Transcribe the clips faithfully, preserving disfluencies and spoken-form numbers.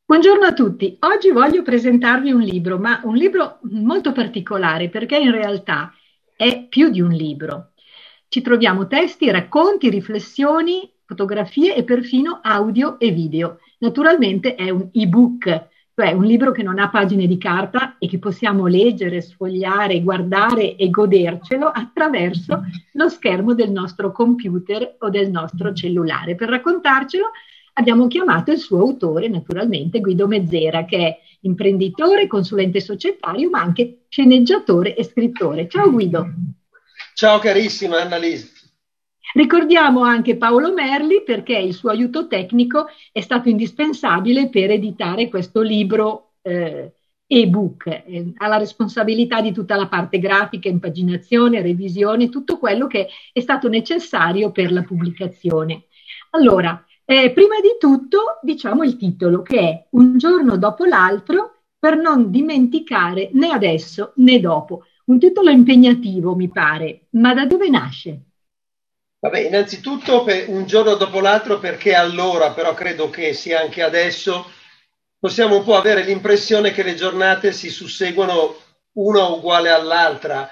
Buongiorno a tutti. Oggi voglio presentarvi un libro, ma un libro molto particolare perché in realtà è più di un libro. Ci troviamo testi, racconti, riflessioni, fotografie e perfino audio e video. Naturalmente è un ebook, cioè un libro che non ha pagine di carta e che possiamo leggere, sfogliare, guardare e godercelo attraverso lo schermo del nostro computer o del nostro cellulare. Per raccontarcelo abbiamo chiamato il suo autore, naturalmente, Guido Mezzera, che è imprenditore, consulente societario, ma anche sceneggiatore e scrittore. Ciao Guido. Ciao carissima Annalisa. Ricordiamo anche Paolo Merli perché il suo aiuto tecnico è stato indispensabile per editare questo libro eh, ebook. Eh, ha la responsabilità di tutta la parte grafica, impaginazione, revisione, tutto quello che è stato necessario per la pubblicazione. Allora, Eh, prima di tutto diciamo il titolo che è Un giorno dopo l'altro per non dimenticare né adesso né dopo. Un titolo impegnativo mi pare, ma da dove nasce? Vabbè, innanzitutto per un giorno dopo l'altro perché allora, però credo che sia anche adesso, possiamo un po' avere l'impressione che le giornate si susseguono una uguale all'altra,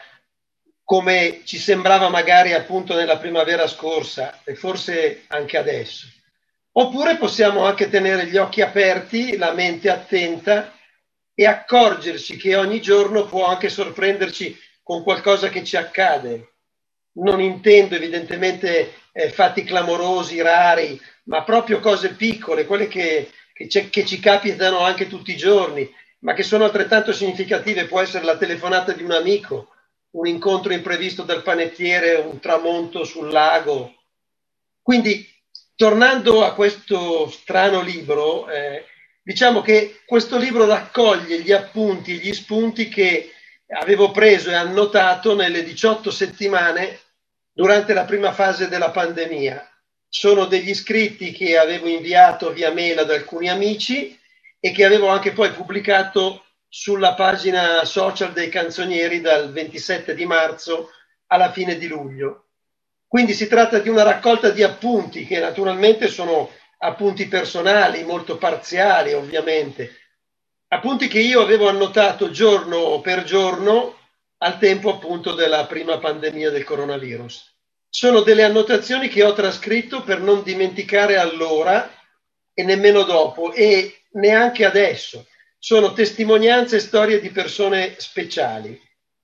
come ci sembrava magari appunto nella primavera scorsa e forse anche adesso. Oppure possiamo anche tenere gli occhi aperti, la mente attenta e accorgerci che ogni giorno può anche sorprenderci con qualcosa che ci accade. Non intendo evidentemente eh, fatti clamorosi, rari, ma proprio cose piccole, quelle che, che, che ci capitano anche tutti i giorni, ma che sono altrettanto significative. Può essere la telefonata di un amico, un incontro imprevisto dal panettiere, un tramonto sul lago. Quindi, tornando a questo strano libro, eh, diciamo che questo libro raccoglie gli appunti, gli spunti che avevo preso e annotato nelle diciotto settimane durante la prima fase della pandemia. Sono degli scritti che avevo inviato via mail ad alcuni amici e che avevo anche poi pubblicato sulla pagina social dei Canzonieri dal ventisette di marzo alla fine di luglio. Quindi si tratta di una raccolta di appunti che naturalmente sono appunti personali, molto parziali ovviamente, appunti che io avevo annotato giorno per giorno al tempo appunto della prima pandemia del coronavirus. Sono delle annotazioni che ho trascritto per non dimenticare allora e nemmeno dopo e neanche adesso. Sono testimonianze e storie di persone speciali.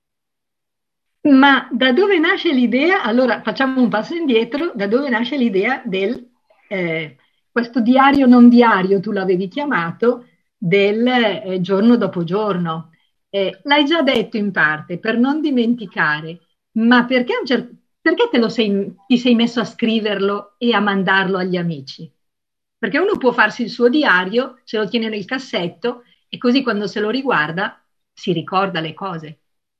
Ma da dove nasce l'idea? Allora facciamo un passo indietro, da dove nasce l'idea del eh, questo diario non diario, tu l'avevi chiamato, del eh, giorno dopo giorno. Eh, l'hai già detto in parte, per non dimenticare, ma perché, a un cer- perché te lo sei, ti sei messo a scriverlo e a mandarlo agli amici? Perché uno può farsi il suo diario, se lo tiene nel cassetto e così quando se lo riguarda si ricorda le cose.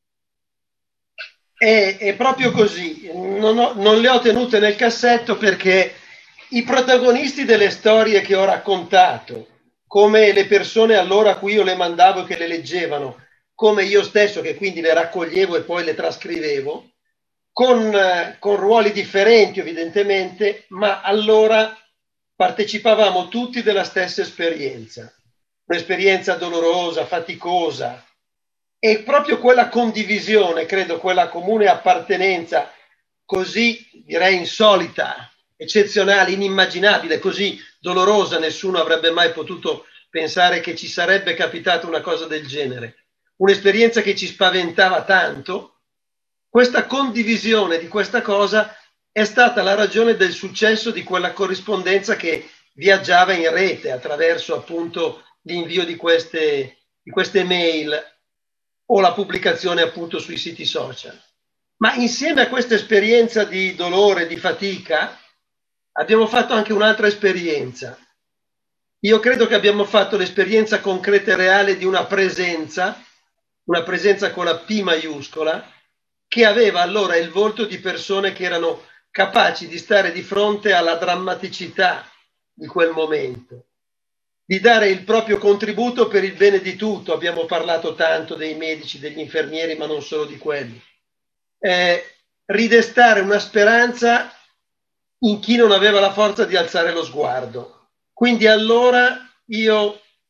È, è proprio così, non, ho, non le ho tenute nel cassetto perché i protagonisti delle storie che ho raccontato, come le persone allora a cui io le mandavo e che le leggevano, come io stesso che quindi le raccoglievo e poi le trascrivevo, con, eh, con ruoli differenti evidentemente, ma allora partecipavamo tutti della stessa esperienza, un'esperienza dolorosa, faticosa, e proprio quella condivisione, credo, quella comune appartenenza così, direi, insolita, eccezionale, inimmaginabile, così dolorosa, nessuno avrebbe mai potuto pensare che ci sarebbe capitata una cosa del genere. Un'esperienza che ci spaventava tanto. Questa condivisione di questa cosa è stata la ragione del successo di quella corrispondenza che viaggiava in rete attraverso appunto l'invio di queste, di queste mail o la pubblicazione appunto sui siti social. Ma insieme a questa esperienza di dolore, di fatica, abbiamo fatto anche un'altra esperienza. Io credo che abbiamo fatto l'esperienza concreta e reale di una presenza, una presenza con la P maiuscola, che aveva allora il volto di persone che erano capaci di stare di fronte alla drammaticità di quel momento, di dare il proprio contributo per il bene di tutto. Abbiamo parlato tanto dei medici, degli infermieri, ma non solo di quelli. Eh, ridestare una speranza in chi non aveva la forza di alzare lo sguardo. Quindi allora io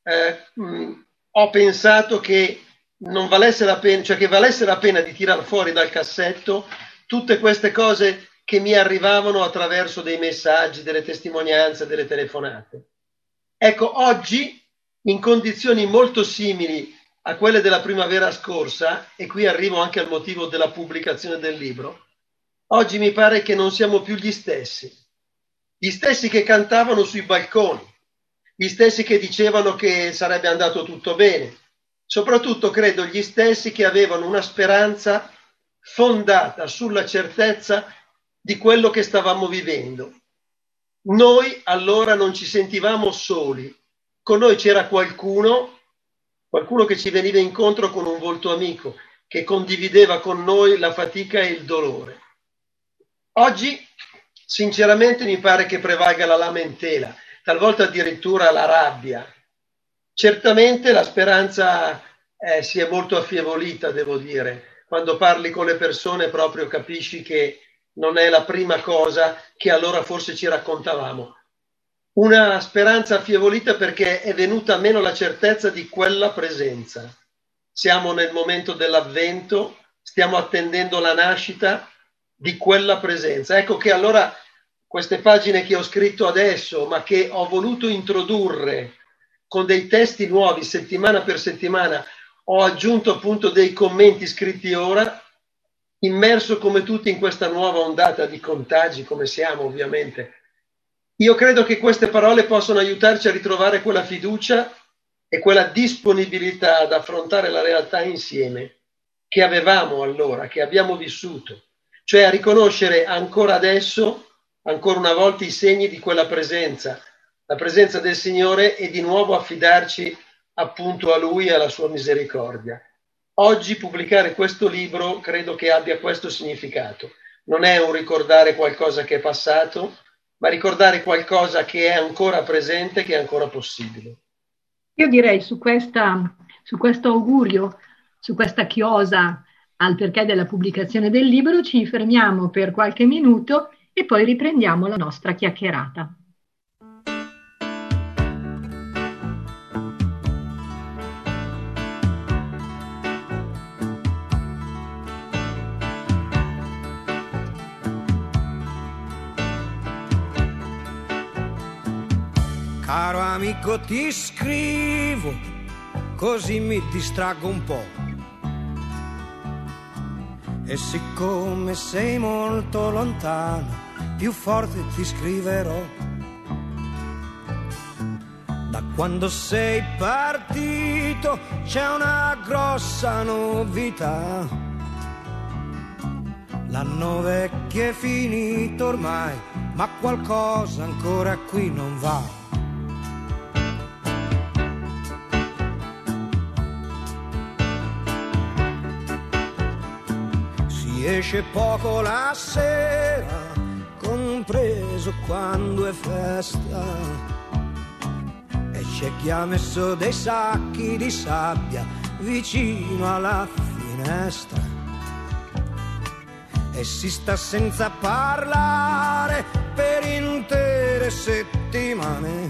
eh, mh, ho pensato che non valesse la pena, cioè che valesse la pena di tirar fuori dal cassetto tutte queste cose che mi arrivavano attraverso dei messaggi, delle testimonianze, delle telefonate. Ecco, oggi, in condizioni molto simili a quelle della primavera scorsa, e qui arrivo anche al motivo della pubblicazione del libro, oggi mi pare che non siamo più gli stessi. Gli stessi che cantavano sui balconi, gli stessi che dicevano che sarebbe andato tutto bene, soprattutto credo gli stessi che avevano una speranza fondata sulla certezza di quello che stavamo vivendo. Noi allora non ci sentivamo soli, con noi c'era qualcuno, qualcuno che ci veniva incontro con un volto amico, che condivideva con noi la fatica e il dolore. Oggi, sinceramente, mi pare che prevalga la lamentela, talvolta addirittura la rabbia. Certamente la speranza eh, si è molto affievolita, devo dire. Quando parli con le persone proprio capisci che non è la prima cosa che allora forse ci raccontavamo. Una speranza affievolita perché è venuta meno la certezza di quella presenza. Siamo nel momento dell'avvento, stiamo attendendo la nascita di quella presenza. Ecco che allora queste pagine che ho scritto adesso, ma che ho voluto introdurre con dei testi nuovi settimana per settimana, ho aggiunto appunto dei commenti scritti ora, immerso come tutti in questa nuova ondata di contagi, come siamo ovviamente. Io credo che queste parole possano aiutarci a ritrovare quella fiducia e quella disponibilità ad affrontare la realtà insieme che avevamo allora, che abbiamo vissuto, cioè a riconoscere ancora adesso, ancora una volta, i segni di quella presenza, la presenza del Signore, e di nuovo affidarci appunto a Lui e alla sua misericordia. Oggi pubblicare questo libro credo che abbia questo significato. Non è un ricordare qualcosa che è passato, ma ricordare qualcosa che è ancora presente, che è ancora possibile. Io direi su questa, su questo augurio, su questa chiosa al perché della pubblicazione del libro, ci fermiamo per qualche minuto e poi riprendiamo la nostra chiacchierata. Caro amico, ti scrivo, così mi distraggo un po'. E siccome sei molto lontano, più forte ti scriverò. Da quando sei partito c'è una grossa novità. L'anno vecchio è finito ormai, ma qualcosa ancora qui non va. Esce poco la sera, compreso quando è festa, e c'è chi ha messo dei sacchi di sabbia vicino alla finestra, e si sta senza parlare per intere settimane,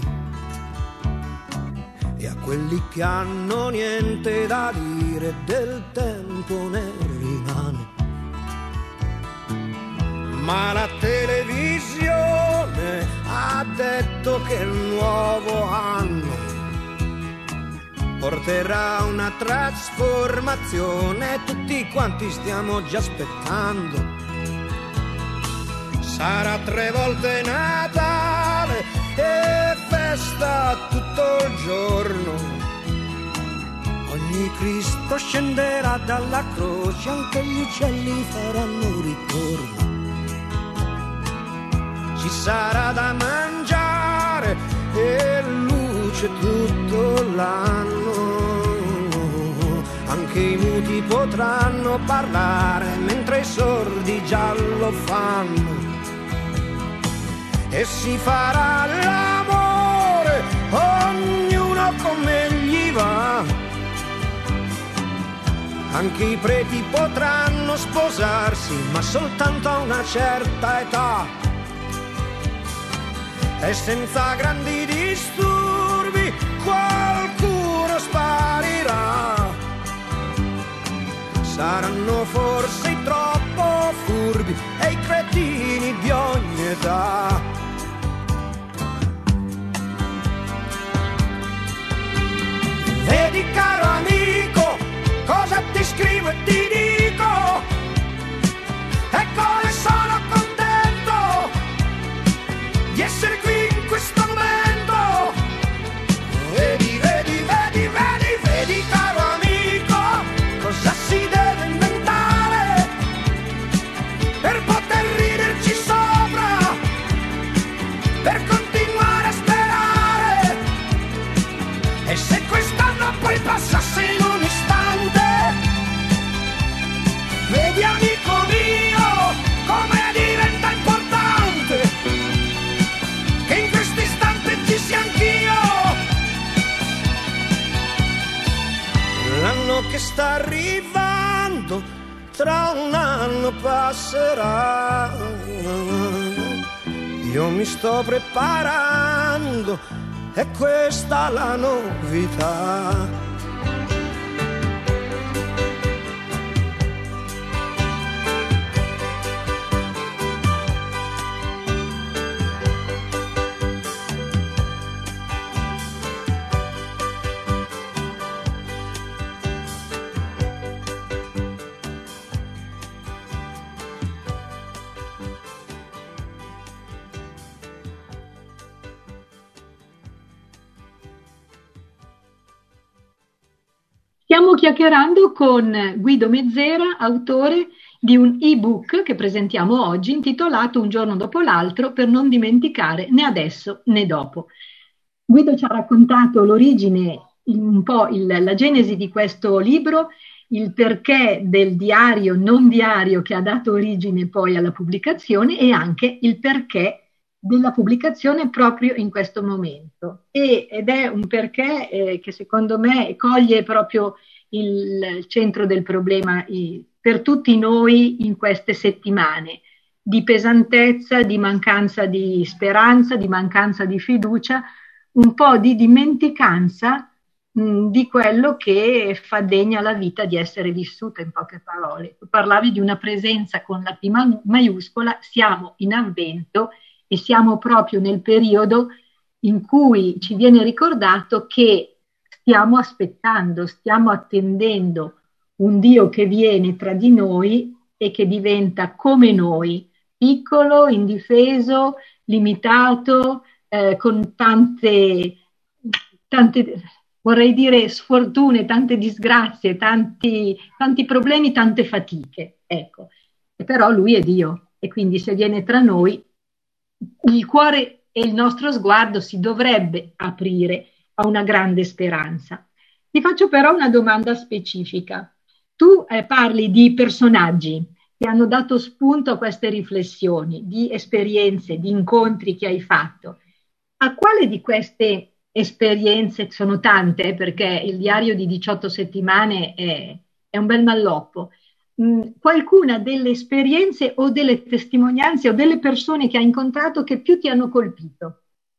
e a quelli che hanno niente da dire del tempo ne rimane. Ma la televisione ha detto che il nuovo anno porterà una trasformazione, tutti quanti stiamo già aspettando. Sarà tre volte Natale e festa tutto il giorno. Ogni Cristo scenderà dalla croce, anche gli uccelli faranno ritorno. Ci sarà da mangiare e luce tutto l'anno. Anche i muti potranno parlare mentre i sordi già lo fanno. E si farà l'amore, ognuno come gli va. Anche i preti potranno sposarsi, ma soltanto a una certa età. E senza grandi disturbi qualcuno Se quest'anno poi passasse in un istante, vedi amico mio come diventa importante che in questo istante ci sia anch'io. L'anno che sta arrivando tra un anno passerà, io mi sto preparando, è questa la novità. Stiamo chiacchierando con Guido Mezzera, autore di un ebook che presentiamo oggi intitolato Un giorno dopo l'altro per non dimenticare né adesso né dopo. Guido ci ha raccontato l'origine, un po' il, la genesi di questo libro, il perché del diario non diario che ha dato origine poi alla pubblicazione e anche il perché della pubblicazione proprio in questo momento. E, ed è un perché eh, che secondo me coglie proprio il, il centro del problema i, per tutti noi in queste settimane di pesantezza, di mancanza di speranza, di mancanza di fiducia, un po' di dimenticanza mh, di quello che fa degna la vita di essere vissuta, in poche parole. Tu parlavi di una presenza con la P maiuscola, siamo in avvento e siamo proprio nel periodo in cui ci viene ricordato che stiamo aspettando, stiamo attendendo un Dio che viene tra di noi e che diventa come noi, piccolo, indifeso, limitato, eh, con tante, tante, vorrei dire, sfortune, tante disgrazie, tanti, tanti problemi, tante fatiche. Ecco. E però Lui è Dio e quindi se viene tra noi il cuore e il nostro sguardo si dovrebbe aprire a una grande speranza. Ti faccio però una domanda specifica. Tu eh, parli di personaggi che hanno dato spunto a queste riflessioni, di esperienze, di incontri che hai fatto. A quale di queste esperienze, sono tante, perché il diario di diciotto settimane è, è un bel malloppo, qualcuna delle esperienze o delle testimonianze o delle persone che hai incontrato che più ti hanno colpito?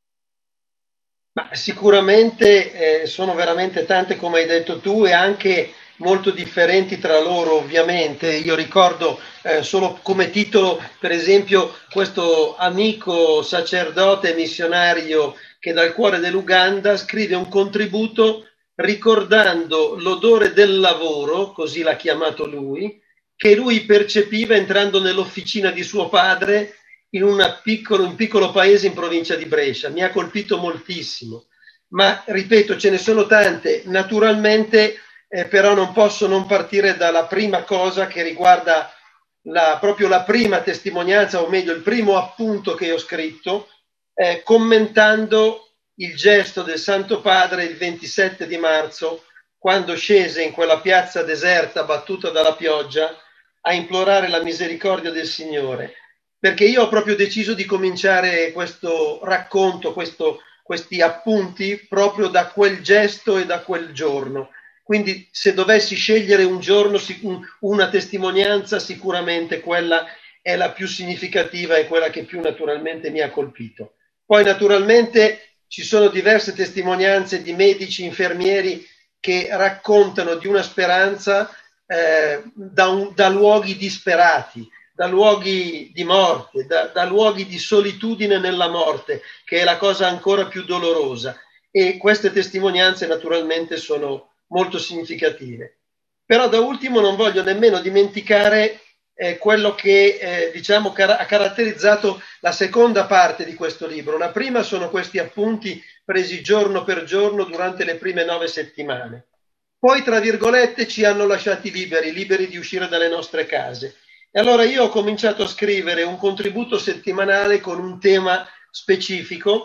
Ma sicuramente eh, sono veramente tante, come hai detto tu, e anche molto differenti tra loro, ovviamente. Io ricordo eh, solo come titolo, per esempio, questo amico sacerdote missionario che dal cuore dell'Uganda scrive un contributo ricordando l'odore del lavoro, così l'ha chiamato lui, che lui percepiva entrando nell'officina di suo padre in una piccolo, un piccolo paese in provincia di Brescia. Mi ha colpito moltissimo, ma ripeto, ce ne sono tante. Naturalmente eh, però non posso non partire dalla prima cosa che riguarda la, proprio la prima testimonianza, o meglio il primo appunto che ho scritto, eh, commentando il gesto del Santo Padre il ventisette di marzo, quando scese in quella piazza deserta battuta dalla pioggia a implorare la misericordia del Signore, perché io ho proprio deciso di cominciare questo racconto, questo, questi appunti proprio da quel gesto e da quel giorno. Quindi se dovessi scegliere un giorno, una testimonianza, sicuramente quella è la più significativa e quella che più naturalmente mi ha colpito. Poi naturalmente ci sono diverse testimonianze di medici, infermieri che raccontano di una speranza eh, da, un, da luoghi disperati, da luoghi di morte, da, da luoghi di solitudine nella morte, che è la cosa ancora più dolorosa. E queste testimonianze naturalmente sono molto significative. Però da ultimo non voglio nemmeno dimenticare eh, quello che eh, diciamo car- ha caratterizzato la seconda parte di questo libro. La prima sono questi appunti presi giorno per giorno durante le prime nove settimane. Poi, tra virgolette, ci hanno lasciati liberi, liberi di uscire dalle nostre case. E allora io ho cominciato a scrivere un contributo settimanale con un tema specifico,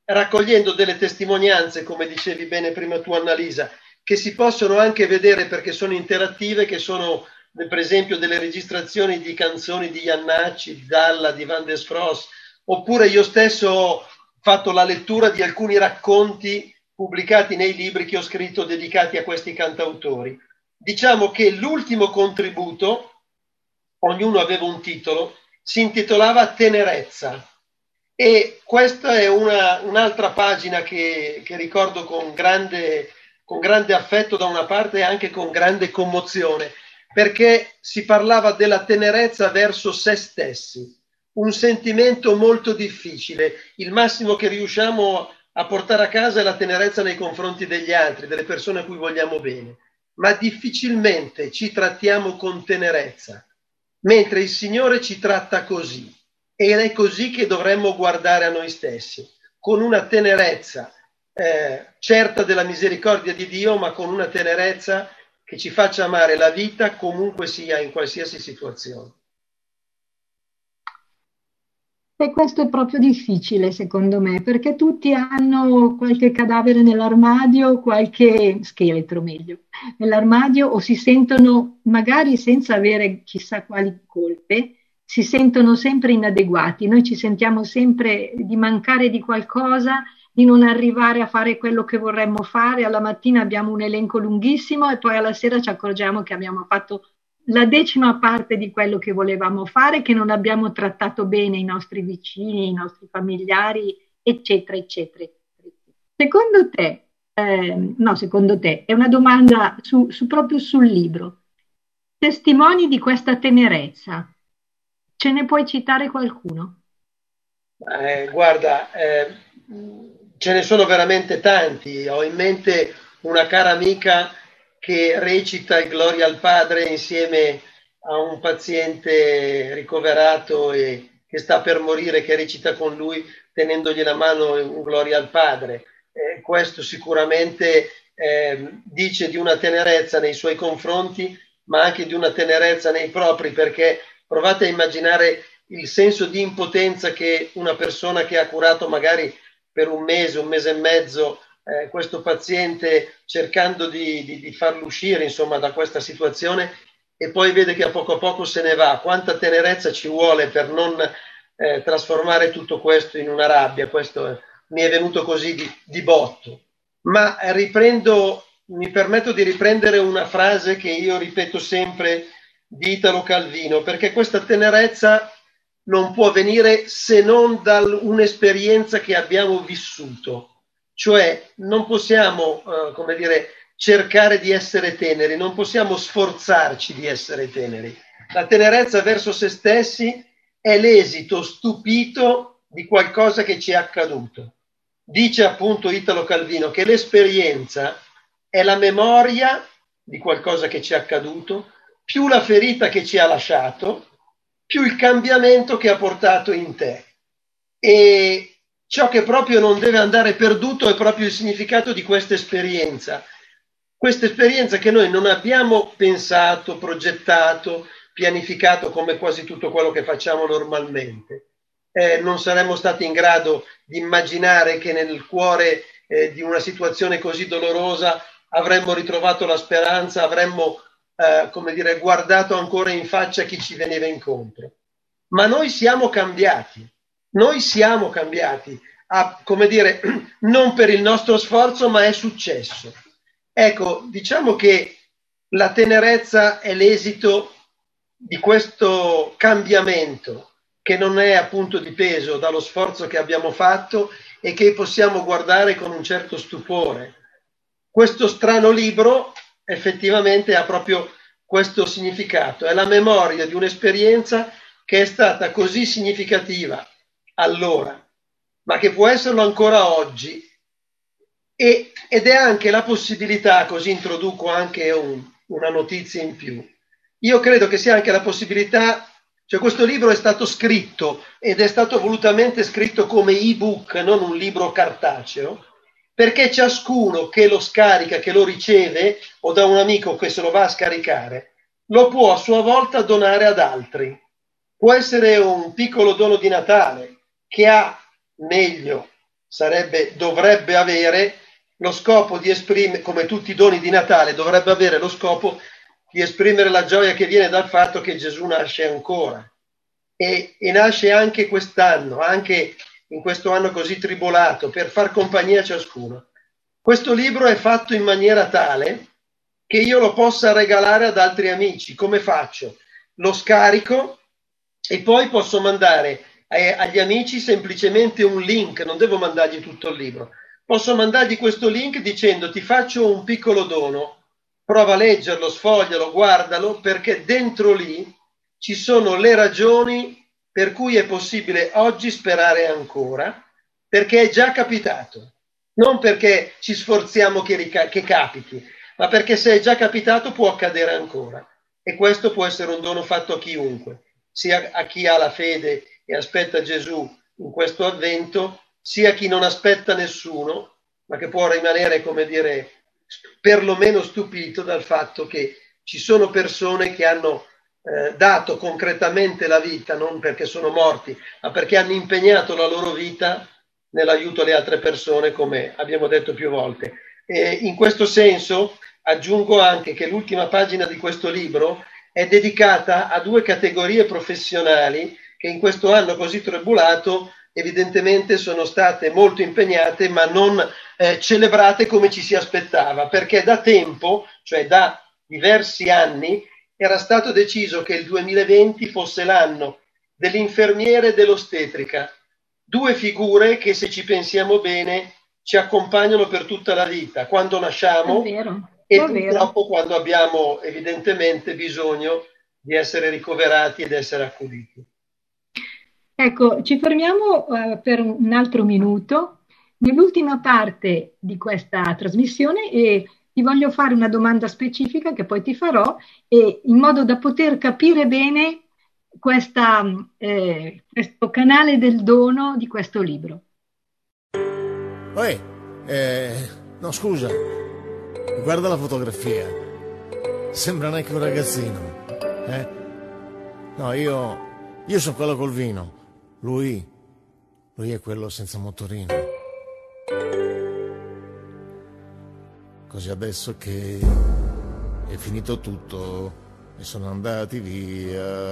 raccogliendo delle testimonianze, come dicevi bene prima tu Annalisa, che si possono anche vedere perché sono interattive, che sono per esempio delle registrazioni di canzoni di Jannacci, di Dalla, di Van der Sfros, oppure io stesso ho fatto la lettura di alcuni racconti pubblicati nei libri che ho scritto dedicati a questi cantautori. Diciamo che l'ultimo contributo, ognuno aveva un titolo, si intitolava Tenerezza, e questa è una, un'altra pagina che, che ricordo con grande, con grande affetto da una parte e anche con grande commozione, perché si parlava della tenerezza verso se stessi, un sentimento molto difficile. Il massimo che riusciamo a portare a casa è la tenerezza nei confronti degli altri, delle persone a cui vogliamo bene, ma difficilmente ci trattiamo con tenerezza, mentre il Signore ci tratta così, ed è così che dovremmo guardare a noi stessi, con una tenerezza eh, certa della misericordia di Dio, ma con una tenerezza che ci faccia amare la vita comunque sia, in qualsiasi situazione. E questo è proprio difficile, secondo me, perché tutti hanno qualche cadavere nell'armadio, qualche scheletro meglio, nell'armadio, o si sentono, magari senza avere chissà quali colpe, si sentono sempre inadeguati. Noi ci sentiamo sempre di mancare di qualcosa, di non arrivare a fare quello che vorremmo fare. Alla mattina abbiamo un elenco lunghissimo e poi alla sera ci accorgiamo che abbiamo fatto la decima parte di quello che volevamo fare, che non abbiamo trattato bene i nostri vicini, i nostri familiari, eccetera, eccetera. Secondo te, eh, no, secondo te, è una domanda su, su, proprio sul libro. Testimoni di questa tenerezza, ce ne puoi citare qualcuno? Eh, guarda, eh, ce ne sono veramente tanti. Ho in mente una cara amica che recita il Gloria al Padre insieme a un paziente ricoverato e che sta per morire, che recita con lui tenendogli la mano un Gloria al Padre. Eh, questo sicuramente eh, dice di una tenerezza nei suoi confronti, ma anche di una tenerezza nei propri, perché provate a immaginare il senso di impotenza che una persona che ha curato magari per un mese, un mese e mezzo, Eh, questo paziente, cercando di, di, di farlo uscire insomma da questa situazione, e poi vede che a poco a poco se ne va. Quanta tenerezza ci vuole per non eh, trasformare tutto questo in una rabbia. Questo eh, mi è venuto così di, di botto. Ma eh, riprendo, mi permetto di riprendere una frase che io ripeto sempre di Italo Calvino, perché questa tenerezza non può venire se non da un'esperienza che abbiamo vissuto. Cioè non possiamo, uh, come dire, cercare di essere teneri, non possiamo sforzarci di essere teneri. La tenerezza verso se stessi è l'esito stupito di qualcosa che ci è accaduto. Dice appunto Italo Calvino che l'esperienza è la memoria di qualcosa che ci è accaduto, più la ferita che ci ha lasciato, più il cambiamento che ha portato in te. E ciò che proprio non deve andare perduto è proprio il significato di questa esperienza. Questa esperienza che noi non abbiamo pensato, progettato, pianificato come quasi tutto quello che facciamo normalmente. Eh, non saremmo stati in grado di immaginare che nel cuore eh, di una situazione così dolorosa avremmo ritrovato la speranza, avremmo, eh, come dire, guardato ancora in faccia chi ci veniva incontro. Ma noi siamo cambiati. Noi siamo cambiati, a, come dire, non per il nostro sforzo, ma è successo. Ecco, diciamo che la tenerezza è l'esito di questo cambiamento, che non è appunto dipeso dallo sforzo che abbiamo fatto e che possiamo guardare con un certo stupore. Questo strano libro effettivamente ha proprio questo significato, è la memoria di un'esperienza che è stata così significativa allora, ma che può esserlo ancora oggi, e, ed è anche la possibilità, così introduco anche un, una notizia in più, io credo che sia anche la possibilità, cioè questo libro è stato scritto ed è stato volutamente scritto come ebook, non un libro cartaceo, perché ciascuno che lo scarica, che lo riceve, o da un amico che se lo va a scaricare, lo può a sua volta donare ad altri. Può essere un piccolo dono di Natale, che ha meglio sarebbe, dovrebbe avere lo scopo di esprimere, come tutti i doni di Natale, dovrebbe avere lo scopo di esprimere la gioia che viene dal fatto che Gesù nasce ancora. E, e nasce anche quest'anno, anche in questo anno così tribolato, per far compagnia a ciascuno. Questo libro è fatto in maniera tale che io lo possa regalare ad altri amici. Come faccio? Lo scarico e poi posso mandare eh, agli amici semplicemente un link, non devo mandargli tutto il libro. Posso mandargli questo link dicendo: ti faccio un piccolo dono, prova a leggerlo, sfoglialo, guardalo, perché dentro lì ci sono le ragioni per cui è possibile oggi sperare ancora, perché è già capitato. Non perché ci sforziamo che, rica- che capiti, ma perché se è già capitato può accadere ancora. E questo può essere un dono fatto a chiunque, sia a chi ha la fede e aspetta Gesù in questo avvento, sia a chi non aspetta nessuno, ma che può rimanere, come dire, perlomeno stupito dal fatto che ci sono persone che hanno eh, dato concretamente la vita, non perché sono morti, ma perché hanno impegnato la loro vita nell'aiuto alle altre persone, come abbiamo detto più volte. E in questo senso aggiungo anche che l'ultima pagina di questo libro è dedicata a due categorie professionali che in questo anno così tribolato evidentemente sono state molto impegnate, ma non eh, celebrate come ci si aspettava, perché da tempo, cioè da diversi anni, era stato deciso che il duemilaventi fosse l'anno dell'infermiere e dell'ostetrica, due figure che, se ci pensiamo bene, ci accompagnano per tutta la vita, quando nasciamo e purtroppo quando abbiamo evidentemente bisogno di essere ricoverati ed essere accuditi. Ecco, ci fermiamo uh, per un altro minuto nell'ultima parte di questa trasmissione e ti voglio fare una domanda specifica che poi ti farò, e in modo da poter capire bene questa, eh, questo canale del dono di questo libro. Oi, eh, no scusa, guarda la fotografia, sembra neanche un ragazzino, eh? No, io, io sono quello col vino. Lui, lui è quello senza motorino. Così adesso che è finito tutto e sono andati via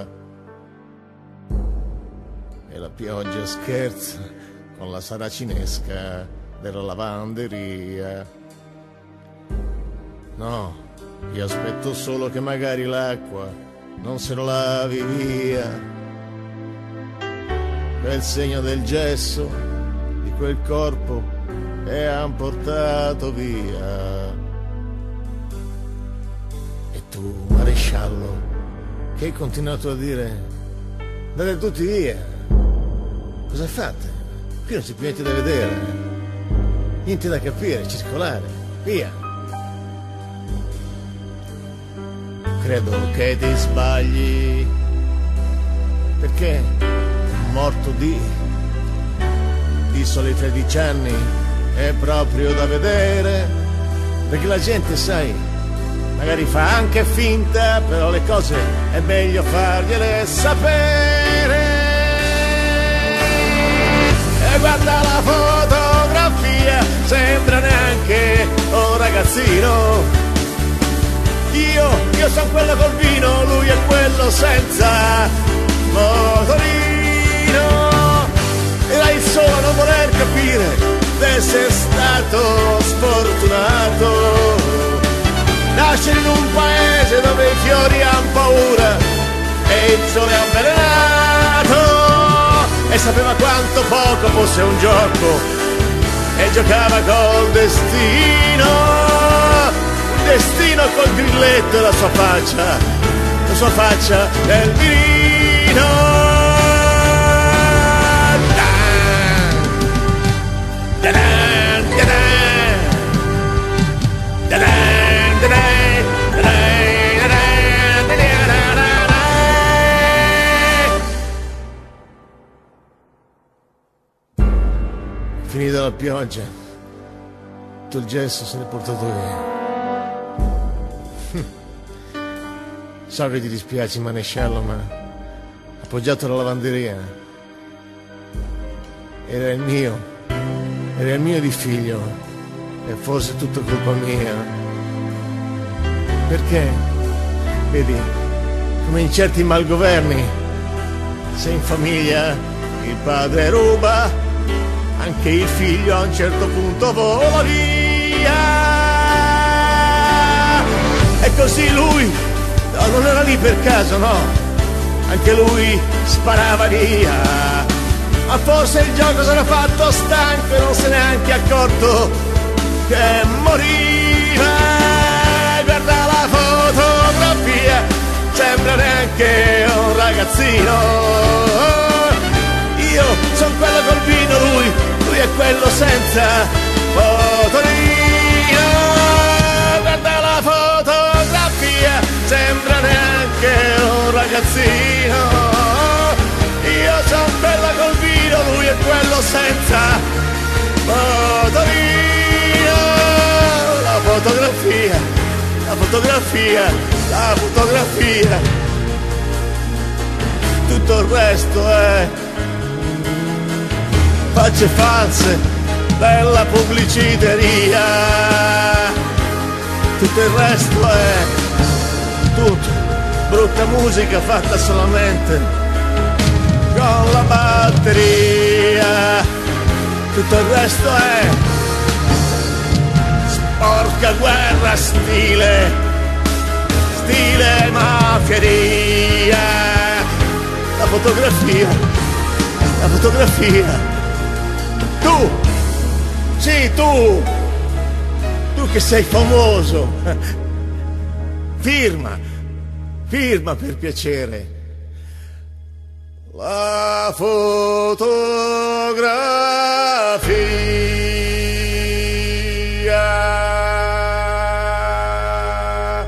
e la pioggia scherza con la saracinesca della lavanderia. No, io aspetto solo che magari l'acqua non se lo lavi via. Quel segno del gesso di quel corpo che han portato via. E tu, maresciallo, che hai continuato a dire: andate tutti via. Cosa fate? Qui non c'è più niente da vedere, niente da capire, circolare, via. Credo che ti sbagli, perché morto di di soli tredici anni è proprio da vedere, perché la gente, sai, magari fa anche finta, però le cose è meglio fargliele sapere. E guarda la fotografia, sembra neanche un ragazzino. Io, io sono quello col vino, lui è quello senza motorino. Era il solo a non voler capire d'essere stato sfortunato. Nascere in un paese dove i fiori han paura e il sole è avvelenato, e sapeva quanto poco fosse un gioco e giocava col destino. Il destino col grilletto e la sua faccia, la sua faccia del mirino. Finita la pioggia, tutto il gesso se l'è portato via. So che ti dispiace, manesciallo, ma appoggiato alla lavanderia era il mio e del mio di figlio, e fosse tutto colpa mia. Perché, vedi, come in certi malgoverni, se in famiglia il padre ruba, anche il figlio a un certo punto vola via. E così lui, no, non era lì per caso, no, anche lui sparava via. Ma forse il gioco s'era fatto stanco e non se n'è neanche accorto che moriva. Guarda la fotografia, sembra neanche un ragazzino. Io sono quello col vino, lui, lui è quello senza motorino. Guarda la fotografia, sembra neanche un ragazzino. Io sono quello col vino, lui è quello senza motorino. La fotografia, la fotografia, la fotografia. Tutto il resto è facce false, bella pubbliciteria. Tutto il resto è tutto brutta musica fatta solamente con la batteria. Tutto il resto è sporca guerra, stile, stile mafieria. La fotografia, la fotografia. Tu, sì tu, tu che sei famoso, firma, firma per piacere. La fotografia.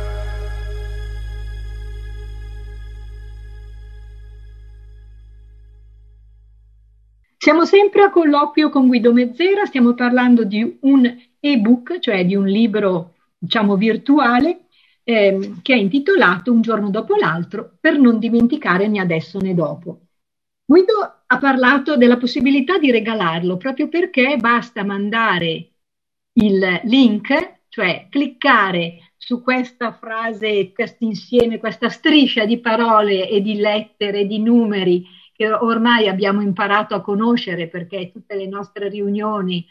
Siamo sempre a colloquio con Guido Mezzera, stiamo parlando di un ebook, cioè di un libro, diciamo, virtuale, ehm, che è intitolato Un giorno dopo l'altro, per non dimenticare né adesso né dopo. Guido ha parlato della possibilità di regalarlo proprio perché basta mandare il link, cioè cliccare su questa frase, questo insieme, questa striscia di parole e di lettere, di numeri che ormai abbiamo imparato a conoscere perché tutte le nostre riunioni,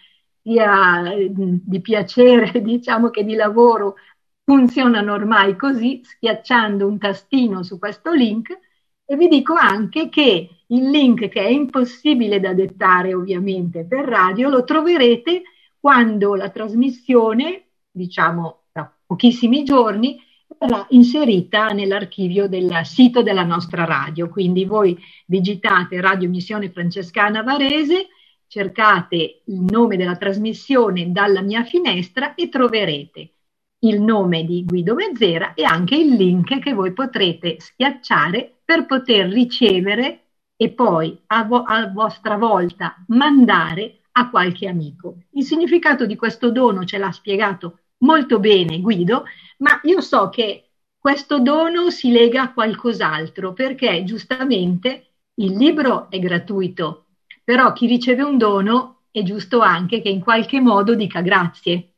sia di piacere diciamo che di lavoro, funzionano ormai così, schiacciando un tastino su questo link. E vi dico anche che il link, che è impossibile da dettare ovviamente per radio, lo troverete quando la trasmissione, diciamo tra pochissimi giorni, sarà inserita nell'archivio del sito della nostra radio. Quindi voi digitate Radio Missione Francescana Varese, cercate il nome della trasmissione Dalla mia finestra e troverete il nome di Guido Mezzera e anche il link che voi potrete schiacciare per poter ricevere e poi a, vo- a vostra volta mandare a qualche amico. Il significato di questo dono ce l'ha spiegato molto bene Guido, ma io so che questo dono si lega a qualcos'altro, perché giustamente il libro è gratuito, però chi riceve un dono è giusto anche che in qualche modo dica grazie.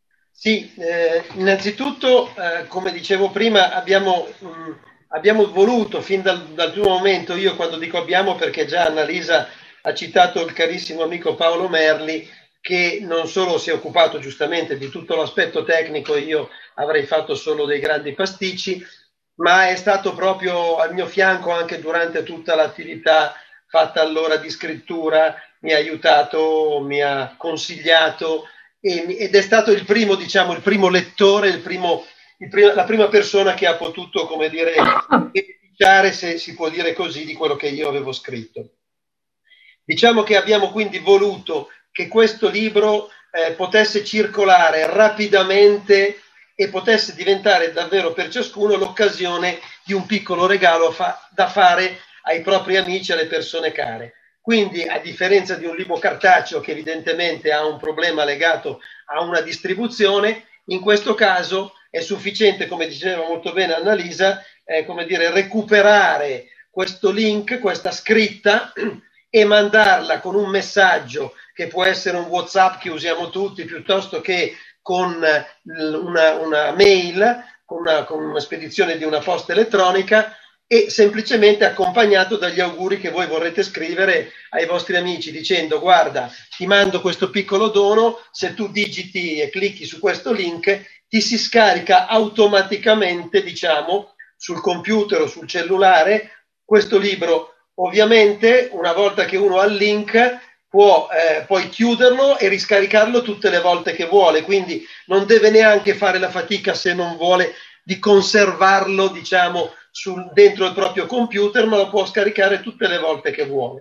Sì, eh, innanzitutto, eh, come dicevo prima, abbiamo, mh, abbiamo voluto fin dal, dal primo momento, io quando dico abbiamo perché già Annalisa ha citato il carissimo amico Paolo Merli, che non solo si è occupato giustamente di tutto l'aspetto tecnico, io avrei fatto solo dei grandi pasticci, ma è stato proprio al mio fianco anche durante tutta l'attività fatta allora di scrittura, mi ha aiutato, mi ha consigliato, ed è stato il primo, diciamo, il primo lettore, il primo, il primo, la prima persona che ha potuto, come dire, beneficiare, se si può dire così, di quello che io avevo scritto. Diciamo che abbiamo quindi voluto che questo libro eh, potesse circolare rapidamente e potesse diventare davvero per ciascuno l'occasione di un piccolo regalo fa- da fare ai propri amici, alle persone care. Quindi, a differenza di un libro cartaceo che evidentemente ha un problema legato a una distribuzione, in questo caso è sufficiente, come diceva molto bene Annalisa, eh, come dire, recuperare questo link, questa scritta, e mandarla con un messaggio che può essere un WhatsApp che usiamo tutti, piuttosto che con una, una mail, con una, con una spedizione di una posta elettronica, e semplicemente accompagnato dagli auguri che voi vorrete scrivere ai vostri amici dicendo: guarda, ti mando questo piccolo dono, se tu digiti e clicchi su questo link ti si scarica automaticamente, diciamo, sul computer o sul cellulare questo libro. Ovviamente una volta che uno ha il link può eh, poi chiuderlo e riscaricarlo tutte le volte che vuole, quindi non deve neanche fare la fatica, se non vuole, di conservarlo, diciamo, sul, dentro il proprio computer, ma lo può scaricare tutte le volte che vuole.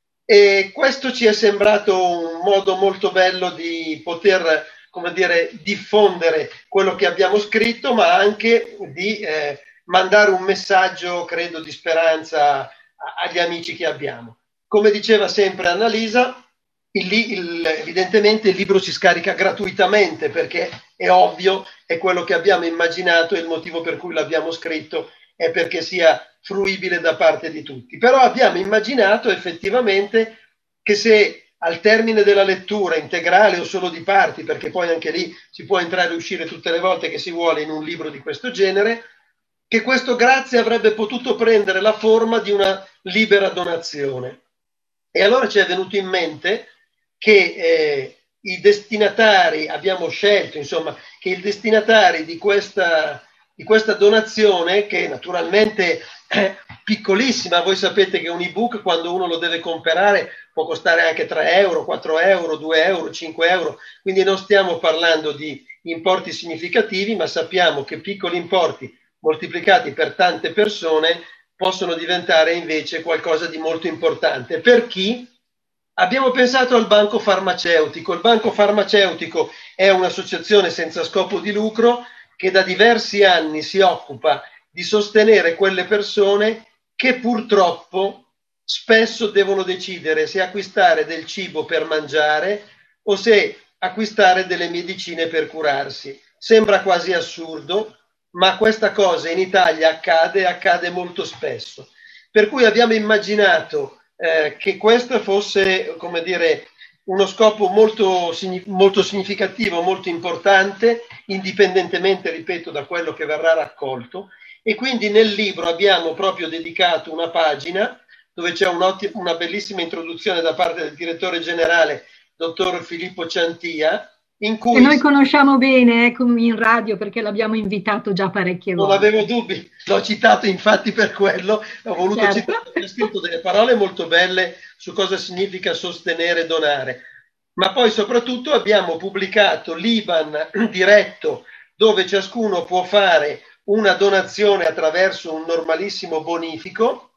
E questo ci è sembrato un modo molto bello di poter, come dire, diffondere quello che abbiamo scritto, ma anche di eh, mandare un messaggio, credo, di speranza agli amici che abbiamo. Come diceva sempre Annalisa, il, il, evidentemente il libro si scarica gratuitamente, perché è ovvio, è quello che abbiamo immaginato, e il motivo per cui l'abbiamo scritto è perché sia fruibile da parte di tutti. Però abbiamo immaginato effettivamente che se al termine della lettura integrale o solo di parti, perché poi anche lì si può entrare e uscire tutte le volte che si vuole in un libro di questo genere, che questo grazie avrebbe potuto prendere la forma di una libera donazione. E allora ci è venuto in mente che eh, i destinatari, abbiamo scelto insomma che i destinatari di questa, di questa donazione, che naturalmente è piccolissima, voi sapete che un ebook quando uno lo deve comprare può costare anche tre euro, quattro euro, due euro, cinque euro, quindi non stiamo parlando di importi significativi, ma sappiamo che piccoli importi moltiplicati per tante persone possono diventare invece qualcosa di molto importante. Per chi? Abbiamo pensato al banco farmaceutico. Il banco farmaceutico è un'associazione senza scopo di lucro che da diversi anni si occupa di sostenere quelle persone che purtroppo spesso devono decidere se acquistare del cibo per mangiare o se acquistare delle medicine per curarsi. Sembra quasi assurdo, ma questa cosa in Italia accade e accade molto spesso. Per cui abbiamo immaginato eh, che questo fosse, come dire, uno scopo molto, molto significativo, molto importante, indipendentemente, ripeto, da quello che verrà raccolto. E quindi nel libro abbiamo proprio dedicato una pagina dove c'è una bellissima introduzione da parte del direttore generale, dottor Filippo Ciantia, in cui... Che noi conosciamo bene, eh, in radio, perché l'abbiamo invitato già parecchie volte. Non avevo dubbi, l'ho citato infatti per quello, ho voluto certo. citare, perché ha scritto delle parole molto belle su cosa significa sostenere e donare. Ma poi soprattutto abbiamo pubblicato l'I B A N diretto, dove ciascuno può fare una donazione attraverso un normalissimo bonifico,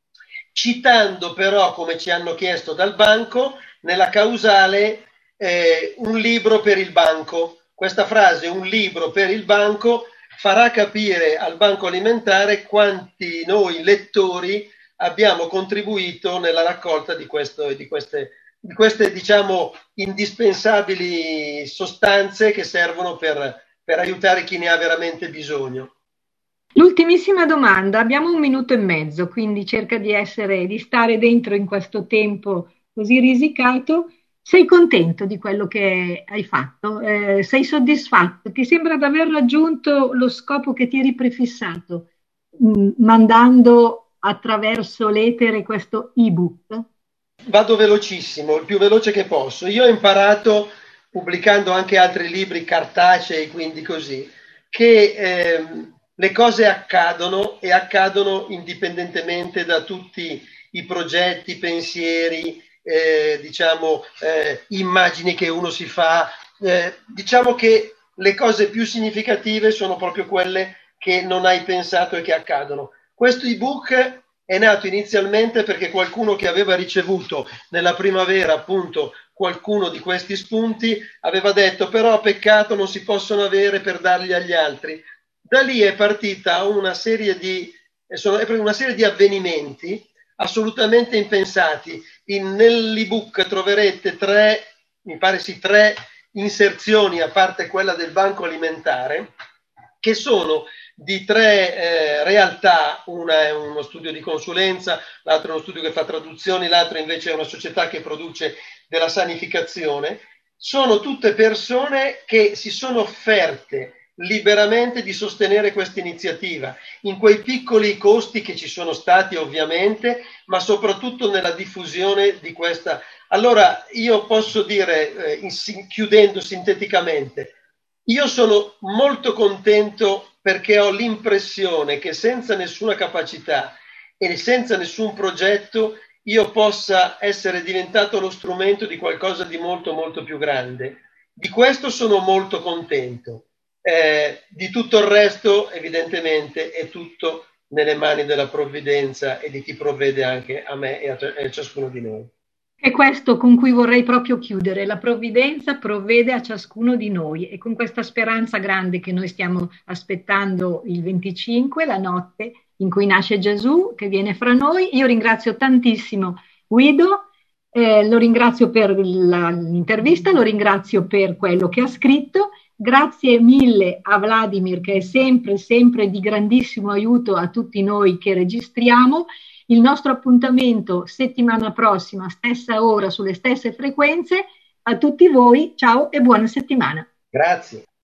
citando però, come ci hanno chiesto dal banco, nella causale eh, un libro per il banco. Questa frase, un libro per il banco, farà capire al Banco Alimentare quanti noi lettori abbiamo contribuito nella raccolta di, questo, di queste, di queste diciamo, indispensabili sostanze che servono per, per aiutare chi ne ha veramente bisogno. L'ultimissima domanda, abbiamo un minuto e mezzo, quindi cerca di essere, di stare dentro in questo tempo così risicato. Sei contento di quello che hai fatto? Eh, sei soddisfatto? Ti sembra di aver raggiunto lo scopo che ti eri prefissato, mh, mandando attraverso l'etere questo ebook? Vado velocissimo, il più veloce che posso. Io ho imparato, pubblicando anche altri libri cartacei, quindi così, che... Eh, le cose accadono e accadono indipendentemente da tutti i progetti, pensieri, eh, diciamo, eh, immagini che uno si fa. Eh, diciamo che le cose più significative sono proprio quelle che non hai pensato e che accadono. Questo ebook è nato inizialmente perché qualcuno che aveva ricevuto nella primavera appunto qualcuno di questi spunti aveva detto: però peccato, non si possono avere per darli agli altri. Da lì è partita una serie di, una serie di avvenimenti assolutamente impensati. In, nell'ebook troverete tre, mi pare sì, tre inserzioni, a parte quella del Banco Alimentare, che sono di tre eh, realtà, una è uno studio di consulenza, l'altro è uno studio che fa traduzioni, l'altro invece è una società che produce della sanificazione. Sono tutte persone che si sono offerte liberamente di sostenere questa iniziativa, in quei piccoli costi che ci sono stati ovviamente, ma soprattutto nella diffusione di questa. Allora io posso dire, eh, in, chiudendo sinteticamente, io sono molto contento perché ho l'impressione che senza nessuna capacità e senza nessun progetto io possa essere diventato lo strumento di qualcosa di molto molto più grande. Di questo sono molto contento. Eh, di tutto il resto evidentemente è tutto nelle mani della provvidenza e di chi provvede anche a me e a, e a ciascuno di noi. È questo con cui vorrei proprio chiudere. La provvidenza provvede a ciascuno di noi e con questa speranza grande che noi stiamo aspettando il venticinque, la notte in cui nasce Gesù, che viene fra noi. Io ringrazio tantissimo Guido, eh, lo ringrazio per la, l'intervista, lo ringrazio per quello che ha scritto. Grazie mille a Vladimir, che è sempre, sempre di grandissimo aiuto a tutti noi che registriamo. Il nostro appuntamento settimana prossima, stessa ora, sulle stesse frequenze. A tutti voi, ciao e buona settimana. Grazie.